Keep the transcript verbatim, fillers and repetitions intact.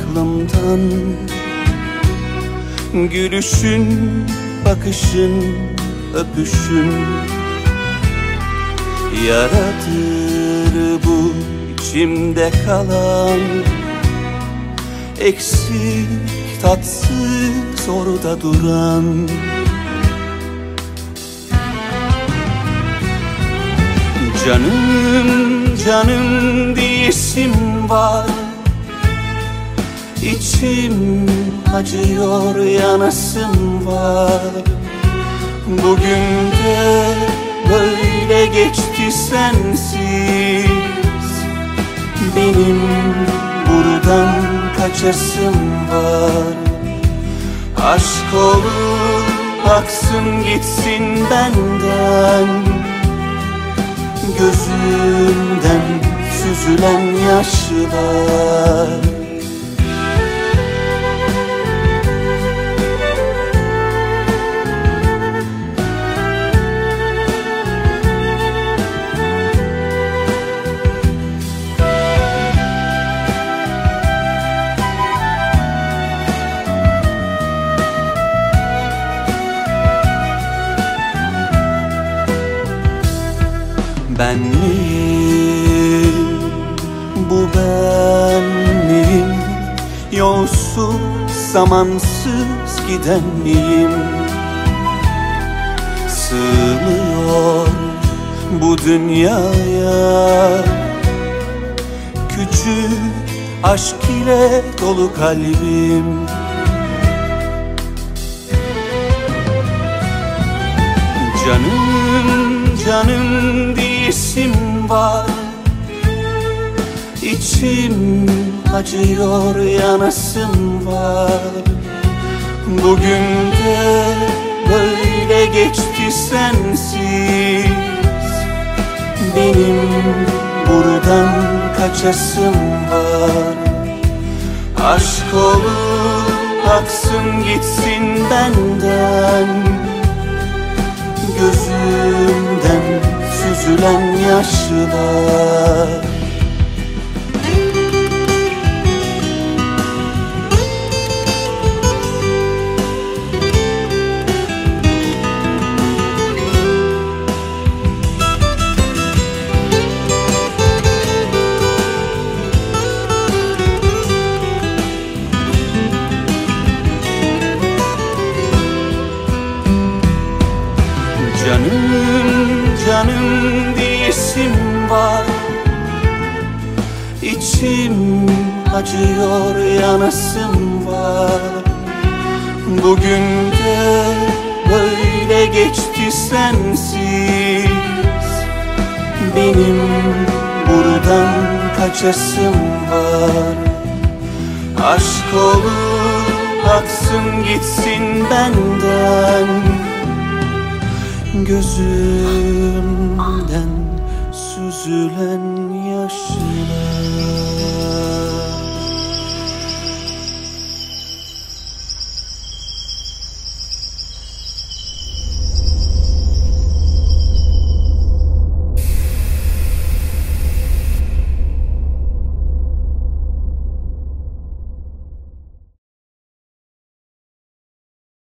aklımdan. Gülüşün, bakışın, öpüşün yaradır bu içimde kalan. Eksik, tatsız orada duran. Canım, canım diyesim var. İçim acıyor, yanasım var. Bugün de böyle geçti sensiz. Benim buradan kaçasım var. Aşk olur, aksın gitsin benden. Gözümden süzülen yaşlar. Ben miyim, bu ben miyim? Yolsuz, zamansız giden miyim? Sığmıyor bu dünyaya. Küçük aşk ile dolu kalbim. Canım, canım diyesim var. İçim acıyor, yanasım var. Bugün de böyle geçti sensiz. Benim buradan kaçasım var. Aşk olur, aksın gitsin benden. Gözümden süzülen yaşlar. Canım, canım diyesim var. İçim acıyor, yanasım var. Bugün de böyle geçti sensiz. Benim buradan kaçasım var. Aşk olur, aksın gitsin benden. Gözümden süzülen yaşlar.